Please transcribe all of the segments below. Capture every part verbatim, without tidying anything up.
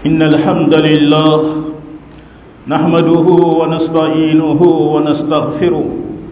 إن الحمد لله نحمده ونستعينه ونستغفره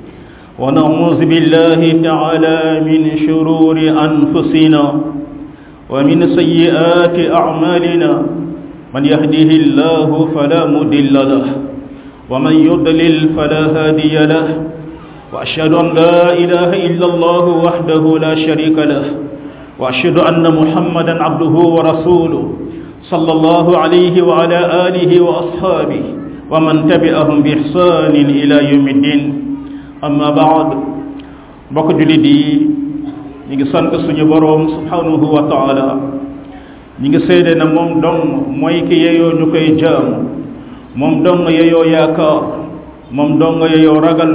ونعوذ بالله تعالى من شرور أنفسنا ومن سيئات أعمالنا من يهده الله فلا مضل له ومن يضلل فلا هادي له وأشهد أن لا إله إلا الله وحده لا شريك له وأشهد أن محمدا عبده ورسوله صلى الله عليه وعلى آله وأصحابه ومن تبعهم بإحسان إلى يوم الدين أما بعد mbokk jullit yi ñi ngi sant suñu boroom subhanahu wa ta'ala ñi ngi seede na moom dong mooy ki yeyoo ñu koy jaamu moom dong yeyoo yaakaar moom dong yeyoo ragal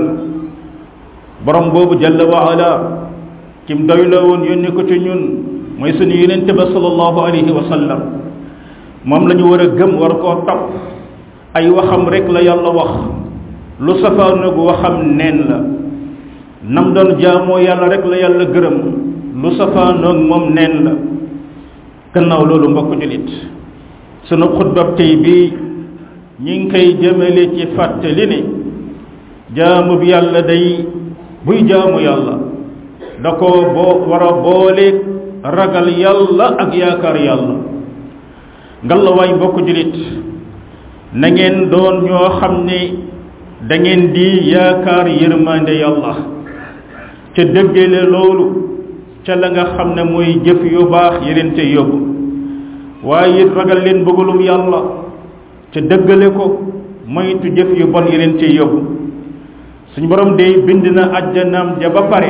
borom boobu jalla wa ala kim doyloo woon yónni ko ci ñun mooy suñu yonent ba sallallahu alayhi wa sallam moom la ñu war a gëm war koo topp ay waxam rek la yàlla wax lu safaanoog waxam neen la nam doon jaamoo yàlla rek la yàlla gërëm lu safaanoog moom neen la gannaaw loolu mbokk julit sunu xutbab tey bi ñi ngi koy jëmale ci fàttali ni jaamu bi yàlla day buy jaamu yàlla da ko boo war a boole ragal yàlla ak yaakaar yàlla ngalawaay mbokk julit na ngeen doon ñoo xam ne da ngeen di yaakaar yërmande yàlla ca dëggale loolu ca la nga xam ne mooy jëf yu baax yeneen te yóbbu waaye it ragal leen bëggalum yàlla ca dëggale ko moytu jëf yu bon yeneen te yóbbu suñu borom day bind na àjjanaam ja ba pare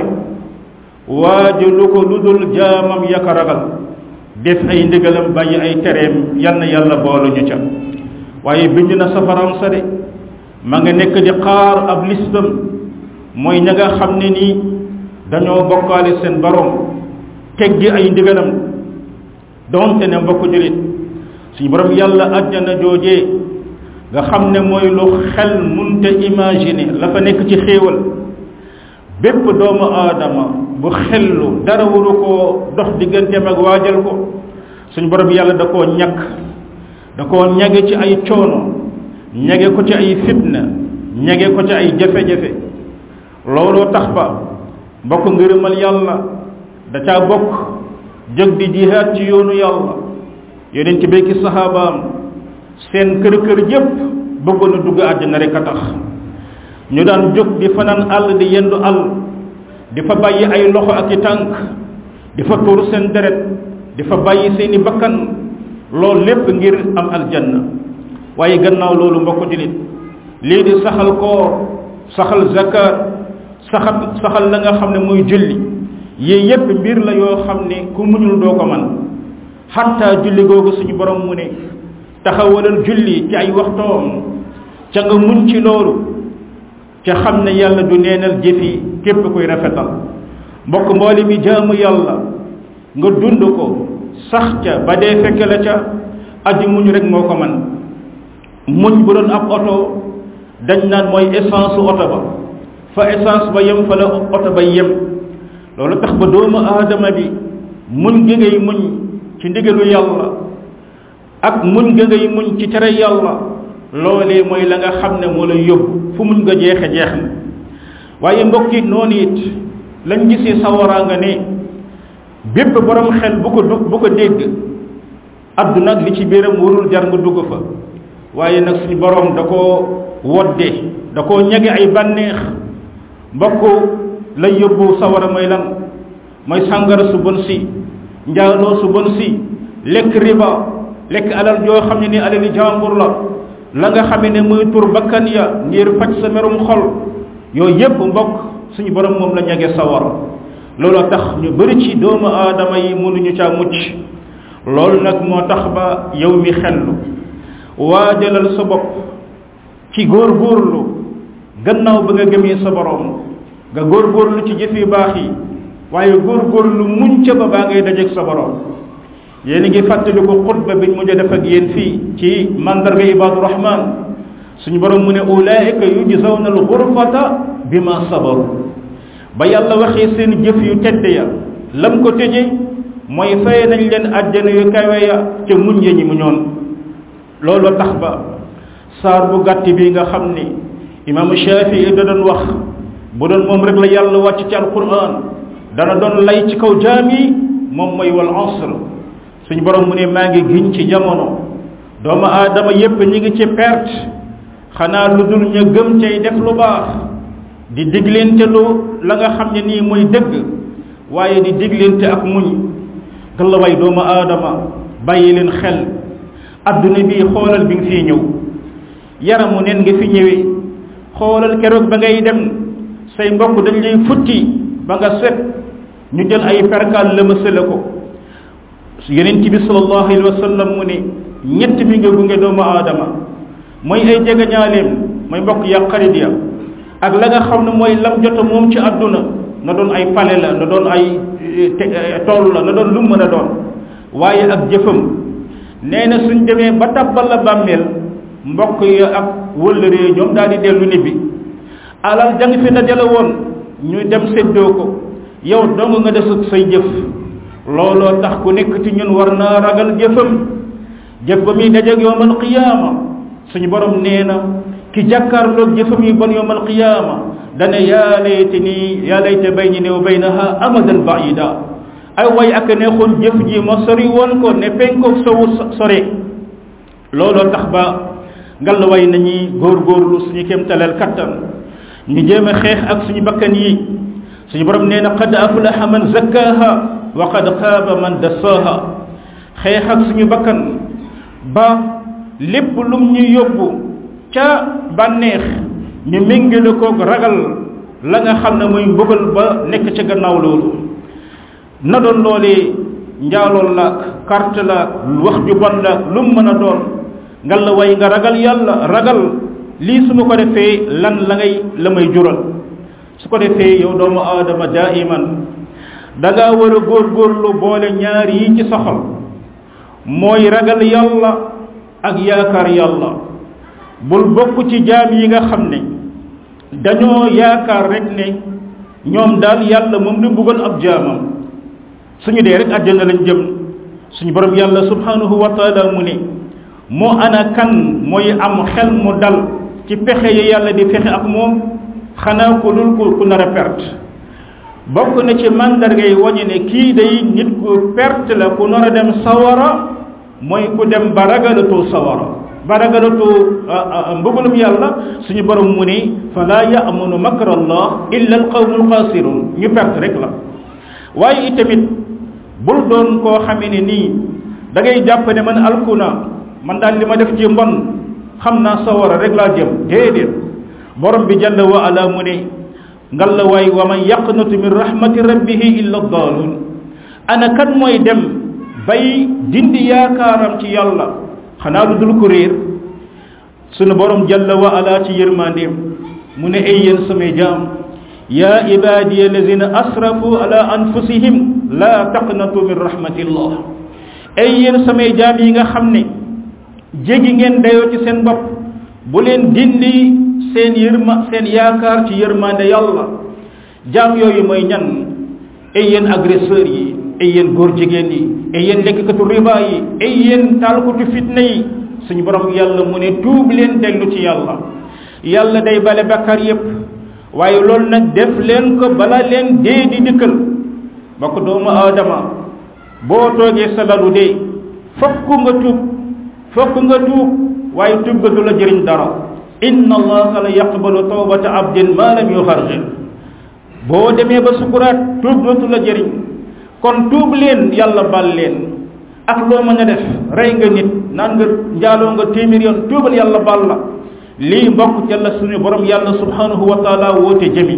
waajalu ko lu dul jaamam yaka ragal def ay ndigalam bàyyi ay tereem yal na yàlla boolu ñu ca waaye bind na safaram sa de ma nga nekk di xaar ab listam mooy ña nga xam ne nii dañoo bokkaale seen borom teggi ay ndigalam donte ne mbokk julit suñu borom yàlla àjjana joojee nga xam ne mooy lu xel munte imaginer la fa nekk ci xéewal bépp doomu aadama bu xellu dara waru koo dox digganteem ak waajal ko suñu borom yàlla da koo ñàkk da koo ñage ci ay coono ñage ko ci ay fitna ñage ko ci ay jafe-jafe looloo tax ba mbokk ngërëmal yàlla da caa bokk jóg di jihaad ci yoonu yàlla yonent bi ki saxaabaam seen kër kër yépp bëggoon a dugg àddina rek a tax ñu daan jóg di fanaan àll di yendu àll di fa bàyyi ay loxo ak i tànk di fa tuur seen deret di fa bàyyi seeni bakkan loolu lépp ngir am aljanna waaye gannaaw loolu mbokk julit lii di saxal koor saxal zakat saxal saxal la nga xam ne muy julli yii yépp mbir la yoo xam ne ku muñul doo ko man xatta julli googu suñu borom mu ne taxawalal julli ci ay waxtoom ca nga muñ ci loolu ca xam ne yàlla du neenal jëfi képp koy rafetal mbokk mboole mi jaamu yàlla nga dund ko sax ca ba dee fekk la ca aji muñ rek moo ko man muñ bu doon ab oto dañ naan mooy essence oto ba fa essence ba yem fa la oto ba yem loolu tax ba doomu aadama bi muñ gi ngay muñ ci ndigalu yàlla ak muñ gi ngay muñ ci tere yàlla loolee mooy la nga xam ne moo lay yóbbu fu muñ nga jeexe jeex na waaye mbokk yi noonu it lañ gisee sawaraa nga ne bépp borom xel bu ko dugg bu ko dégg adduna ak li ci biiram warul jar nga dugg fa waaye nag suñu borom da koo wodde da koo ñage ay bànneex mbokk lay yóbbu sawara mooy lan mooy sàngara su bon si njaaloo su bon si lekk riba lekk alal joo xam ne ni alali jàmbur la la nga xam ne muy tur bakkan ya ngir faj sa merum xol yooyu yépp mbokk suñu borom moom la ñage sawara looloo tax ñu bari ci doomu aadama yi mënuñu caa mucc loolu nag moo tax ba yow mi xellu waajalal sa bopp ci góorgóorlu gannaaw ba nga gëmee sa borom nga góorgóorlu ci jëf yu baax yi waaye góorgóorlu muñ ca ba baa ngay dajeeg sa borom yéen a ngi fàttaliku xutba biñ mujj def ak yéen fii ci mandarga ibaadu rahman suñu borom mu ne ulaika yujzawna al ghurfata bima sabaru ba yàlla waxee seen jëf yu tedd ya lam ko tëje mooy fay nañ leen àjjana yu kawe ya ca muñ ya ñi mu ñoon loolu tax ba saar bu gàtt bi nga xam ni imam Shafii da doon wax bu doon moom rek la yàlla wàcc ci alquran dana doon lay ci kaw jaam yi moom mooy wal asr suñu borom mu ne maa ngi giñ ci jamono doomu aadama yépp ñi ngi ci perte xanaa lu dul ñu gëm cay def lu baax di diglente lu la nga xam ne nii mooy dëgg waaye di diglente ak muñ gallaway doomu aadama bàyyi leen xel adduna bi xoolal bi nga fii ñëw yaramu neen nga fi ñëwee xoolal keroog ba ngay dem say mbokk dañ lay futti ba nga set ñu jël ay perkaal lëmasale ko yonent bi sallallahu alayhi wa sallam mu ne ñett mi nga gunge doomu aadama mooy ay jegeñaaleem mooy mbokk ya xarit ya ak la nga xam ne mooy lam jota moom ci adduna na doon ay pale la na doon ay tool la na doon lu mën a doon waaye ak jëfam nee na suñ demee ba tabbal la bàmmeel mbokk ya ak wëllëree ñoom daal di dellu ni bi alal jang fi dajale woon ñu dem séddoo ko yow dong nga des ak say jëf looloo tax ku nekk ci ñun war naa ragal jëfam jëf ba muy dajeeg yowmal qiyaama suñu borom nee na ki jàkkaarloog jëfam yi bon yowmal qiyaama dana yaa layte nii yaa layte bayni wa baynaha amadan baida ay way ak neexoon jëf ji ma sori woon ko ne penkoog sowu sore looloo tax ba ngal way nañuy góorgóorlu suñu kéemtaleel kattan ñu jéem a xeex ak suñu bakkan yi suñu borom nee na qad aflaha man zakkaha wa qad xaaba man dassaha xeex ak suñu bakkan ba lépp lum ñu yóbbu ca bànneex ñu méngale koog ragal la nga xam ne mooy mbugal ba nekk ca gannaaw loolu na doon loolee njaalool la carte la wax ju bon la lu mu mën a doon ngal la way nga ragal yàlla ragal lii su ma ko defee lan la ngay la may jural su ko defee yow doomu aadama daiman da ngaa war a góorgóorlu boole ñaar yi ci soxal mooy ragal yàlla ak yaakaar yàlla bul bokk ci jaam yi nga xam ne dañoo yaakaar rek ne ñoom daal yàlla moom du bëggoon ab jaamam suñu dee rek àjjana lañ jëm suñu borom yàlla subhanahu wa taala mu ne moo ana kan mooy am xel mu dal ci pexe yi yàlla di fexe ak moom xanaa ko dul ko ku nar a perte bokk na ci mandarga yi wañu ne kii day nit ku perte la ku nar a dem sawara mooy ku dem ba ragalatoo sawara ba ragalatoo mbugalum yàlla suñu borom mu ne fala ya'munu makra allah illa al qawmul xaasirun ñu perte rek la waaye itamit bul doon koo xamee ne nii da ngay jàpp ne man alkuna man daal li ma def ci mbon xam naa sawara rek laa jëm déedéet borom bi jalla wa ala mu ne ngal la waay wa man yaqnatu min rahmati rabbihi illa daalun ana kan mooy dem bay dindi yaakaaram ci yàlla xanaa lu dul ko réer sunu borom jalla wa ala ci yërmandeem mu ne ay yéen samay jaam yaa ibadiya allazina asrafu ala anfusihim la taqnatu min rahmatillah ay yéen samay jaam yi nga xam ne jéggi ngeen dayoo ci seen bopp bu leen dindi seen yërma seen yaakaar ci yërmande yàlla jaam yooyu mooy ñan ay yéen agresseurs yi ay yéen góor jigéen yi ay yéen lekkatu riba yi ay yéen taalkatu fitna yi suñu borom yàlla mu ne tuub leen dellu ci yàlla yàlla day bale bakkar yépp waaye loolu nag def leen ko bala leen dee di dikkal ba ko doomu aadama boo toogee sa lalu dee fokk nga tuub fokk nga tuub waaye tuub ga du la jëriñ dara inna allaha la yaqbalu tawbata abdin ma lam yuxargir boo demee ba sukuraat tuub dootu la jëriñ kon tuub leen yàlla bal leen ak loo mën a def rey nga nit naan nga njaaloo nga téeméer yoon tuubal yàlla bal la lii mbokk jalla suñu borom yàlla subhanahu wa taala woote jëmi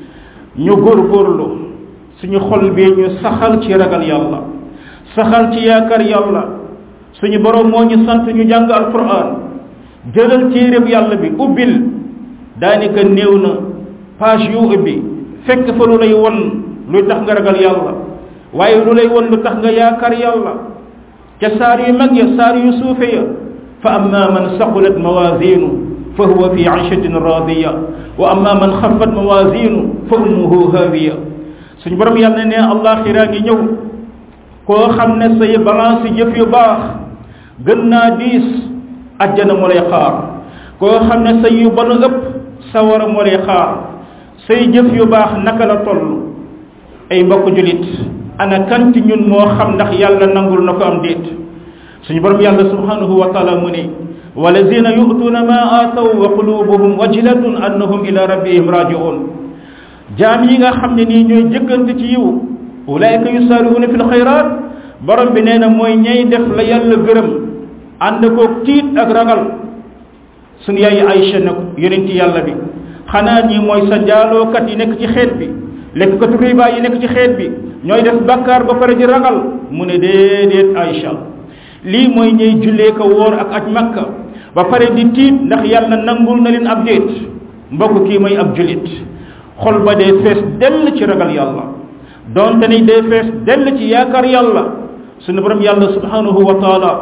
ñu góorgóorlu suñu xol bi ñu saxal ci ragal yàlla saxal ci yaakaar yàlla suñu borom moo ñu sant ñu jàng alquran jëlal téereb yàlla bi ubbil daanaka néew na page yu ubbi fekk fa lu lay won luy tax nga ragal yàlla waaye lu lay won lu tax nga yaakaar yàlla ca saar yu mag ya saar yu suufe ya fa amma man saqulat mawazinu fa huwa fi ayshatin radiya wa amma man xaffat mawazinu fa ummuhu hawiya suñu borom yàlla ne allaxira ngi ñëw koo xam ne say balance jëf yu baax gën naa diis ajjana moo lay xaar koo xam ne say yu bon ëpp sawara moo lay xaar say jëf yu baax naka la toll ay mbokk julit ana kan ci ñun moo xam ndax yàlla nangul na ko am déet suñu borom yàlla subhanahu wa taala mu ne walazina yu'tuna ma ataw wa qulubuhum wajilatun annahum ila rabbihim raji'un jaam yi nga xam ne nii ñooy jëkkante ci yiw ulaika yusari'una fil khayrat borom bi nee na mooy ñay def la yàlla gërëm ànd koog tiit ak ragal suñu yaay Aïcha ne ko yonenti yàlla bi xanaa ñi mooy sa njaalookat yi nekk ci xeet bi lekkatu riba yi nekk ci xeet bi ñooy def bàkkaar ba pare di ragal mu ne déedéet Aïcha lii mooy ñuy jullee ko wóor ak aj makka ba pare di tiit ndax yàlla nangul na leen ab déet mbokk kii mooy ab julit xol ba dee fees dell ci ragal yàlla donte ni dee fees dell ci yaakaar yàlla suñu borom yàlla subhanahu wa taala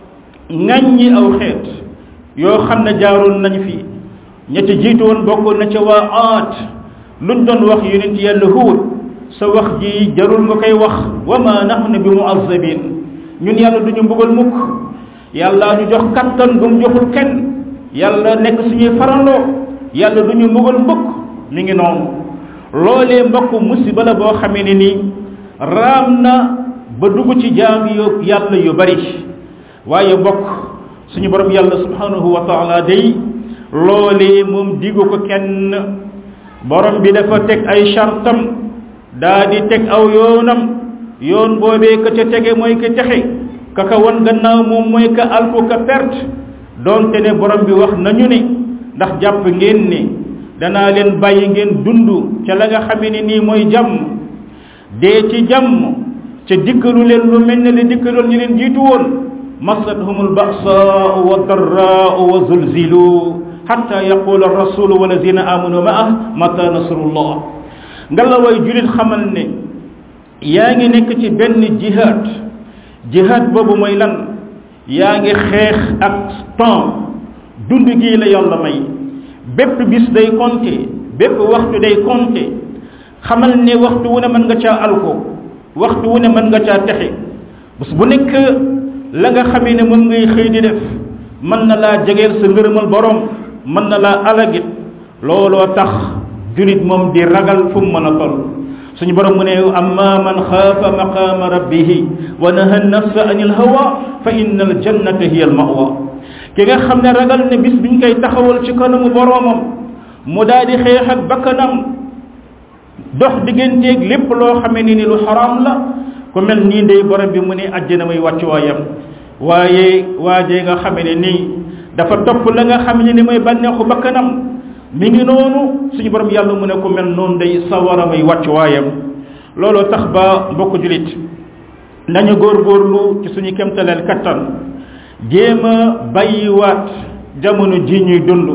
ŋaññi aw xeet yoo xam ne jaaroon nañ fi ña ca jiitu woon bokk na ca waa aat luñ doon wax yonent yàlla Huud sa wax ji jarul nga koy wax wa ma nahnu bi mu'azzabin ñun yàlla duñu mbugal mukk yàlla ñu jox kattan gum joxul kenn yàlla nekk suñuy farandoo yàlla duñu mbugal mukk mi ngi noonu loolee mbokk musiba la boo xamee ne nii raam na ba dugg ci jaam yu yàlla yu bari waaye mbokk suñu borom yàlla subhanahu wa taala day loolee moom digu ko kenn borom bi dafa teg ay chartam daa di teg aw yoonam yoon boobee ka ca tege mooy ka texe ka ka wan gannaaw moom mooy ka alku ka perte donte ne borom bi wax nañu ne ndax jàpp ngeen ne danaa leen bàyyi ngeen dund ca la nga xamee ne nii mooy jàmm dee ci jàmm ca dikkalu leen lu mel ne li dikkaloon ñu leen jiitu woon massatuhumul ba'saa'u wa darraa'u wa zulzilu hatta yaqula ar-rasulu walladhina amanu ma'ahu mata nasrullah ngalla way julit xamal ne yaa ngi nekk ci benn jihad jihad boobu mooy lan yaa ngi xeex ak temps dund gi la yàlla may bépp bis day compter bépp waxtu day compter xamal ne waxtu wu ne mën nga caa alko waxtu wu ne mën nga caa texe bés bu nekk la nga xamee ne moom ngay xëy di def mën na laa jegeel sa ngërëmal borom mën na laa alagit looloo tax julit moom di ragal fu mu mën a toll suñu borom mu ne amma man xaafa maqaama rabbihi wa naha nafsa anil hawa fa inna al jannata hiya al mawa ki nga xam ne ragal ne bis biñ koy taxawal ci kanamu boromam mu daal di xeex ak bakkanam dox digganteeg lépp loo xamee ni ni lu xaraam la ku mel nii ndey borom bi mu ne àjjana may wàccuwaayam waaye waajee nga xamee ne nii dafa topp la nga xam ne ni mooy bànneexu bakkanam mi ngi noonu suñu borom yàlla mu ne ko mel noonu day sawara may wàccuwaayam looloo tax ba mbokk julit nañu góorgóorlu ci suñu kemtaleel kattan jéem a bàyyiwaat jamono ji ñuy dund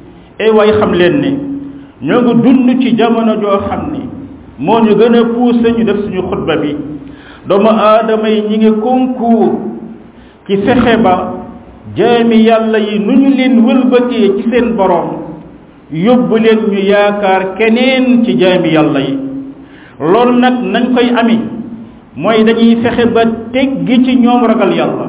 ay waay xam leen ne ñoo ngi dund ci jamono joo xam ni moo ñu gën a poussé ñu def suñu xutba bi doomu aadama yi ñi ngi concours ci fexe ba jaami yàlla yi nu ñu leen wëlbatee ci seen borom yóbbu leen ñu yaakaar keneen ci jaami yàlla yi loolu nag nañ koy ami mooy dañuy fexe ba teggi ci ñoom ragal yàlla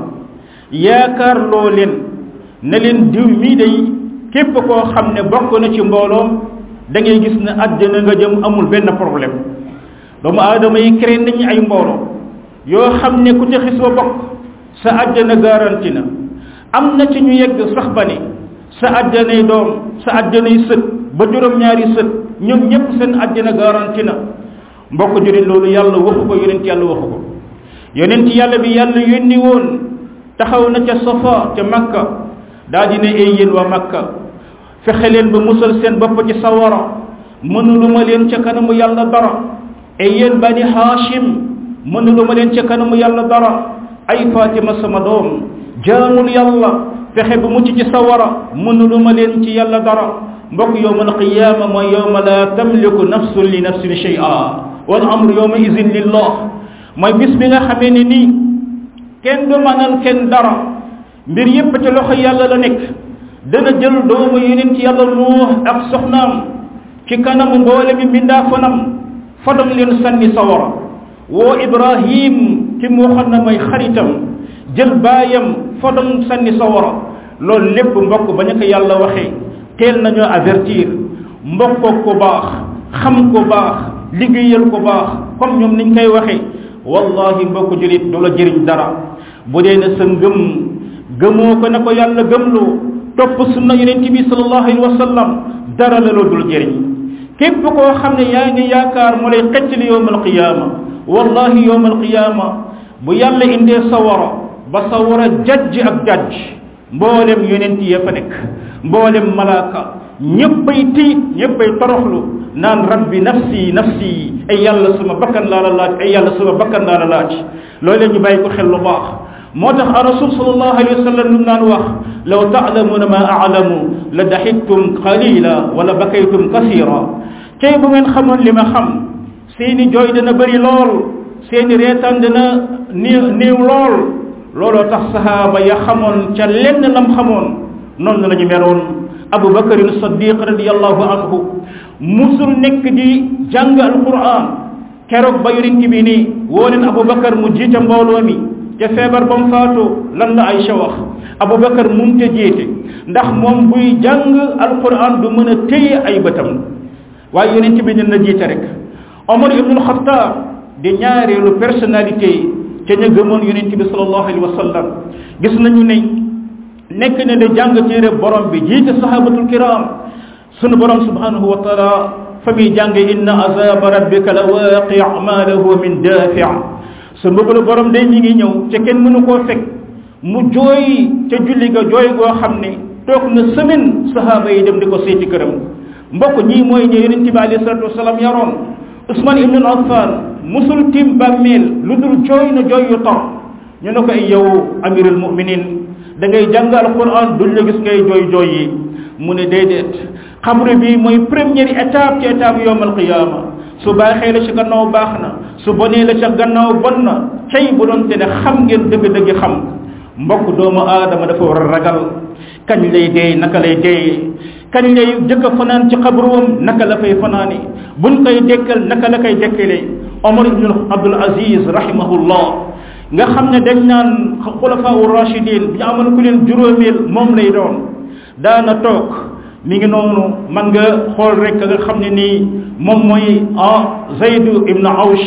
yaakaar loo leen ne leen diw mii day képp koo xam ne bokk na ci mbooloom da ngay gis ne àddina nga jëm amul benn problème doomu aadama yi créé nañu ay mbooloo yoo xam ne ku ci xis ba bokk sa àddina garanti na am na ci ñu yegg sax ba ne sa àddinay doom sa àddinay sët ba juróom-ñaari sët ñoom ñëpp seen àddina garanti na mbokk jurit loolu yàlla waxu ko yonent yàlla waxu ko yonent yàlla bi yàlla yónni woon taxaw na ca Safa ca Makka daa di ne ay yéen waa Makka fexe leen ba musal seen bopp ci sawara mënuluma leen ca kanamu yàlla dara ay yéen bani Hashim mënuluma leen ca kanamu yàlla dara ay Fatima sama doom jaamul yàlla fexe ba mucc ci sawara mënuluma leen ci yàlla dara mbokk yawmal qiyaama mooy yawma la tamliku nafsun li nafsin shay'a wal amru yawma izin lillah mooy bis bi nga xamee ne nii kenn du mënal kenn dara mbir yépp ci loxo yàlla la nekk dana jël doomu yonent yàlla Nuux ak soxnaam ci kanamu mboole mi mbindaa fanam fadam leen sànni sawara woo Ibrahim ki mu waxoon na mooy xaritam jël baayam fadam sànni sawara loolu lépp mbokk ba ñu ko yàlla waxee teel nañoo avertir mbokk ko baax xam ko baax liggéeyal ko baax comme ñoom niñ koy waxee wallahi mbokk julit du la jëriñ dara bu dee ne sa ngëm gëmoo ko na ko yàlla gëmloo topp sunna yonent bi sallallahu alayhi wa sallam dara la loo dul jëriñ képp koo xam ne yaa ngi yaakaar mu lay xettali yowmal qiyaama wallahi yowmal qiyaama bu yàlla indee sawara ba sawara jajj ak jajj mboolem yonent ya fa nekk mboolem malaaka ñëppay tiit ñëppay toroxlu naan rabbi nafsi nafsi ay yàlla sama bakkan laa la laaj ay yàlla sama bakkan laa la laaj loolu ñu bàyyi ko xel lu baax moo tax a rasul sallallahu alayhi wa sallam lu naan wax law ta'lamuna ma a'lamu la daxiktum qalila wala bakaytum kasira tey bu ngeen xamoon li ma xam seeni jooy dana bëri lool seeni reetaan dana néew néew lool looloo tax sahaaba ya xamoon ca lenn lam xamoon noonu la ñu meroon Abu Bakr as-Siddiq radiyallahu anhu musul nekk di jàng alquran keroog ba yonent bi nii woo leen Abu Bakr mu jiite mbooloo mi te feebar ba mu faatoo lan la Aïcha wax Abu Bakr mu te jiite ndax moom buy jàng alquran du mën a téye ay bëtam waaye yonent bi ne na jiite rek Omar ibn al-Khattab di ñaareelu personnalité ca ña gëmoon yonent bi sallallahu alayhi wa sallam gis nañu ne nekk na di jàng téere borom bi jiite sahabatul kiram sunu borom subhanahu wa taala fa muy jàng inna azaba rabbika la waaqi ma lahu min dafi sa mbugalu borom day mi ngi ñëw ca kenn mënu koo fekk mu jooy ca julli ga jooy goo xam ne toog na semaine sahaaba yi dem di ko seeti këram mbokk ñii mooy ñe yonent bi alayhi salatu wasalaam yaroon Usman ibn Affan musul tim bàmmeel lu dul jooy na jooy yu tor ñu ne ko ay yow amirul muminin da ngay jàng alquran duñ la gis ngay jooy jooy yi mu ne déedéet xabru bi mooy première étape ci étape yowmal qiyama su baaxee la ci gannaaw baax na su bonee la ca gannaaw bon na cay bu doon te ne xam ngeen dëgg-dëgg xam mbokk doomu aadama dafa war a ragal kañ lay dee naka lay dee kañ lay jëkk a fanaan ci xabruwam naka la fay fanaani buñ koy dekkal naka la koy dekkalee Omar ibn Abdul Aziz rahimahullah nga xam ne dañ naan xulafaa u rashidin bi ñu amoon ku leen juróomeel moom lay doon daana toog mi ngi noonu man nga xool rek nga xam ne nii moom mooy ah Zayd ibn Awsh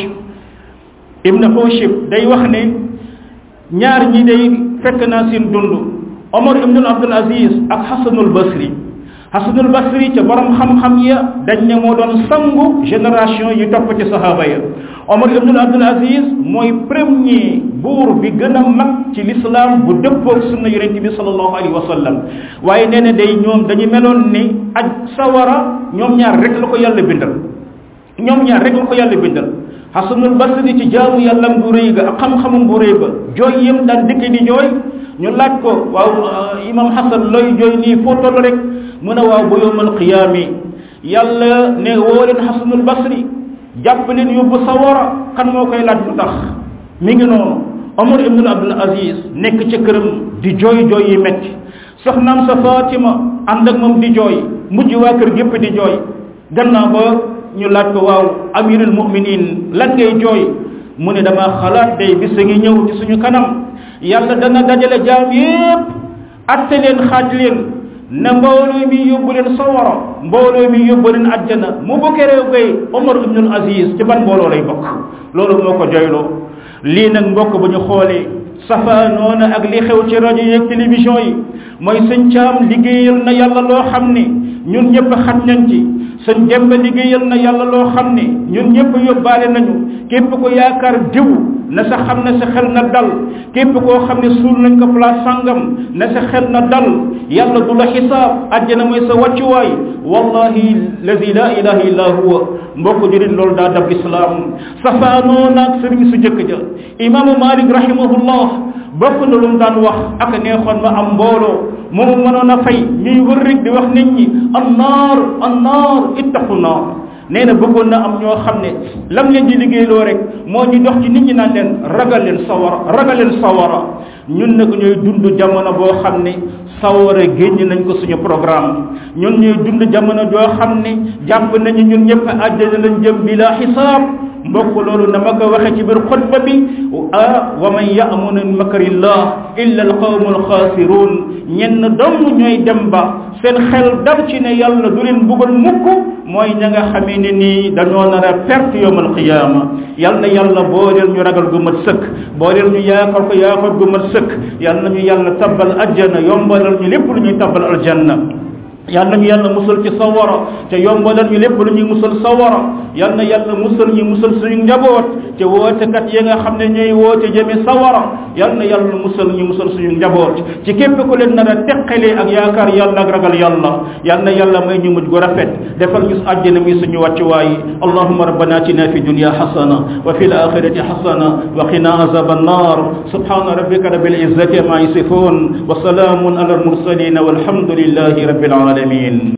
ibn Hushib day wax ne ñaar ñi day fekk naa seen dund Omar ibn Abdul Aziz ak Hasanul Basri Hasanul Basri ca borom xam-xam ya dañ ne moo doon sangu génération yi topp ci sahaba ya Omar ibn Abdul Aziz mooy premier buur bi gën a mag ci l'islam bu dëppoog sunna yonent bi sallallahu alayhi wa sallam waaye nee na day ñoom dañu meloon ni aj sawara ñoom ñaar rek la ko yàlla bindal ñoom ñaar rek la ko yàlla bindal Hasanul Basri ci jaamu yàllam bu rëy ga ak xam-xamam bu rëy ba jooy yëm daan dëkk di jooy ñu laaj ko waaw imam Hasan looy jooy nii foo toll rek mu ne waaw bu yowmal qiyaami yàlla ne woo leen Hasanul Basri jàpp leen yóbbu sawara kan moo koy laaj lu tax mi ngi noonu Omar ibn Abdul Aziz nekk ca këram di jooy jooy yi metti soxnaam sa Fatima ànd ak moom di jooy mujj waa kër gépp di jooy gannaaw ba ñu laaj ko waaw amirul muminin lan ngay jooy mu ne dama xalaat day bis a ngi ñëw ci suñu kanam yàlla dana dajale jaam yépp atte leen xaaj leen ne mbooloo mi yóbbu leen sawara mbooloo mi yóbbu leen àjjana mu bokkee réew koy Omar ibn Aziz ci ban mbooloo lay bokk loolu moo ko joyloo lii nag mbokk bu ñu xoolee safaanoona ak li xew ci rajo yeeg télévision yi mooy sëñ Caam liggéeyal na yàlla loo xam ne ñun ñëpp xaj nañ ci sëñ Demba liggéeyal na yàlla loo xam ne ñun ñëpp yóbbaale nañu képp ko yaakaar diw na sa xam ne sa xel na dal képp koo xam ne suul nañ ko place sangam na sa xel na dal yàlla du la xisaab àjjana mooy sa wàccuwaay wallahi lazi la ilaha illa huwa mbokk jurit loolu daa dab islam safaanoo naag sëriñ su jëkk ja imaamu Malik rahimahullah bokk na lu mu daan wax ak neexoon ma am mbooloo moomu mënoon a fay ñuy wër rek di wax nit ñi annaar annaar ittaqu naar nee na bëggoon na am ñoo xam ne lam leen di liggéeyloo rek moo ñu dox ci nit ñi naan leen ragal leen sawara ragal leen sawara ñun nag ñooy dund jamono boo xam ne sawara génn nañ ko suñu programme ñun ñooy dund jamono joo xam ne jàpp nañu ñun ñëpp àjjana lañ jëm bila xisaab mbokk loolu na ma ko waxe ci biir xutba bi ah wa man ya'munu min makrillah illa alqawmu alxaasirun ñenn dong ñooy dem ba seen xel dal ci ne yàlla du leen buggal mukk mooy ña nga xamee ne nii dañoo nar a perte yawmal qiyaama yal na yàlla booleel ñu ragal gu mat sëkk booleel ñu yaakaar ko yaakaar gu mat sëkk yal na ñu yàlla tabbal ajjana yombalal ñu lépp lu ñuy tabbal aljanna yal na ñu yàlla musal ci sawara te yombalal ñu lépp lu ñuy musal sawara yal na yàlla musal ñu musal suñu njaboot te wootekat yi nga xam ne ñooy woote jëme sawara yal na yàlla musal ñu musal suñu njaboot ci képp ku leen nar a teqalee ak yaakaar yàlla ak ragal yàlla yal na yàlla may ñu mujj gu rafet defal ñu àjjana muy suñu wàccuwaay allahumma rabbana atina fi dunya hasana wa fil akhirati hasana wa qina azaban nar subhana rabbika rabbil izzati ma yasifun wa salamun ala al mursalin walhamdulillahi rabbil alamin